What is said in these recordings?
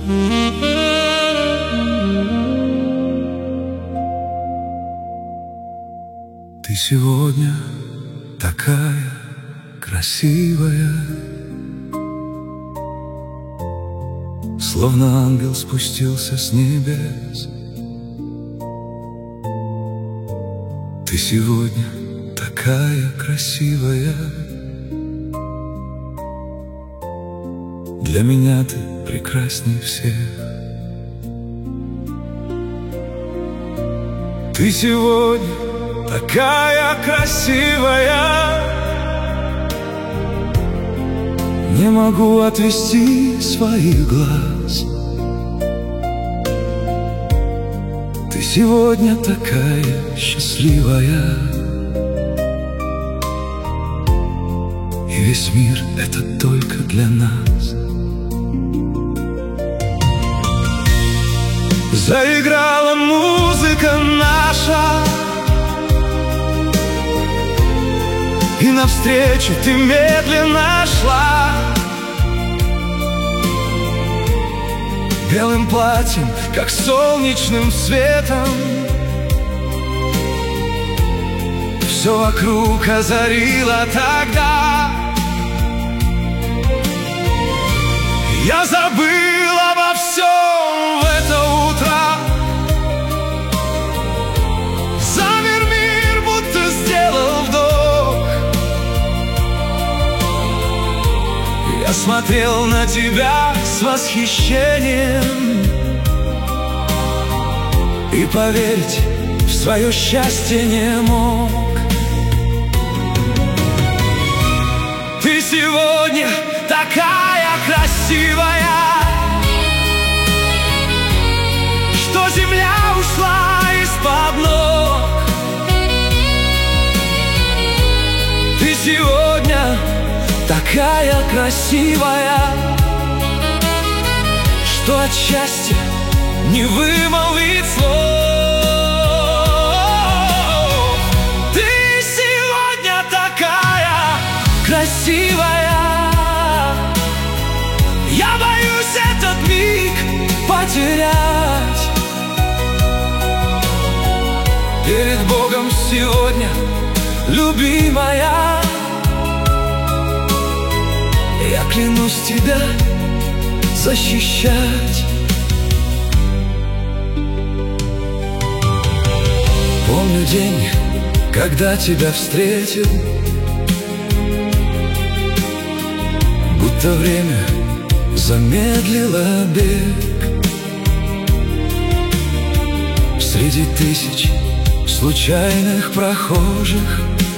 Ты сегодня такая красивая, словно ангел спустился с небес. Ты сегодня такая красивая, для меня ты прекрасней всех. Ты сегодня такая красивая, не могу отвести своих глаз. Ты сегодня такая счастливая, и весь мир — это только для нас. Заиграла музыка наша, и навстречу ты медленно шла. Белым платьем, как солнечным светом, все вокруг озарило тогда. Я забыл обо всем в это утро. Замер мир, будто сделал вдох. Я смотрел на тебя с восхищением и поверить в свое счастье не мог. Ты сегодня такая красивая, что земля ушла из-под ног. Ты сегодня такая красивая, что от счастья не вымолвить слов. Ты сегодня такая красивая, я боюсь этот миг потерять. Перед Богом сегодня, любимая, я клянусь тебя защищать. Помню день, когда тебя встретил, будто время замедлило бег. Среди тысяч случайных прохожих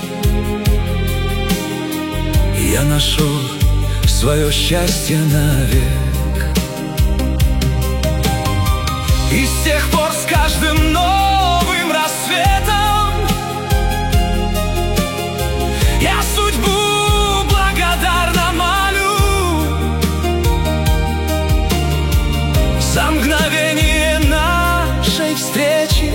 я нашел свое счастье навек. И с тех пор с каждым новым рассветом я судьбу благодарно молю за мгновение нашей встречи,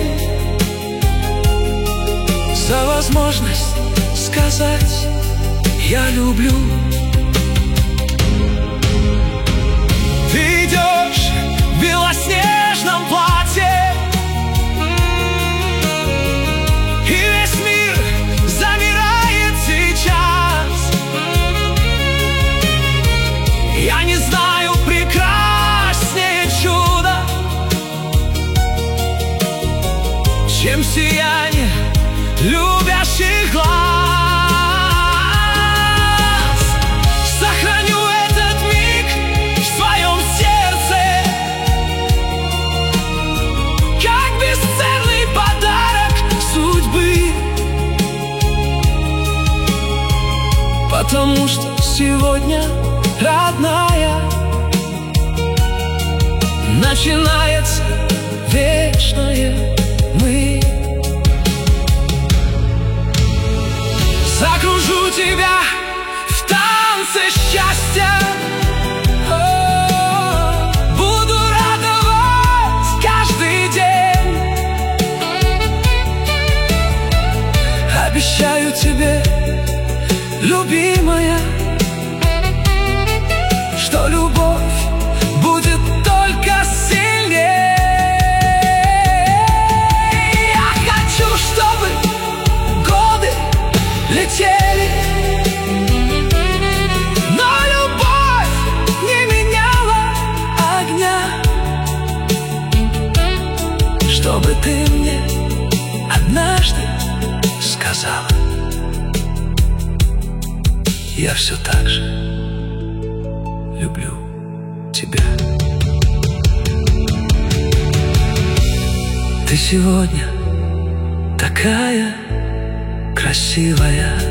за возможность сказать «я люблю». Ты идешь в белоснежном платье, и весь мир замирает сейчас. Я не знаю прекраснее чуда, чем сияние любящих глаз. Сохраню этот миг в своем сердце, как бесценный подарок судьбы, потому что сегодня, родная, начинается вечное мы. Закружу тебя в танце счастья, буду радовать каждый день. Обещаю тебе, любимая, что любовь будет только я все так же люблю тебя. Ты сегодня такая красивая,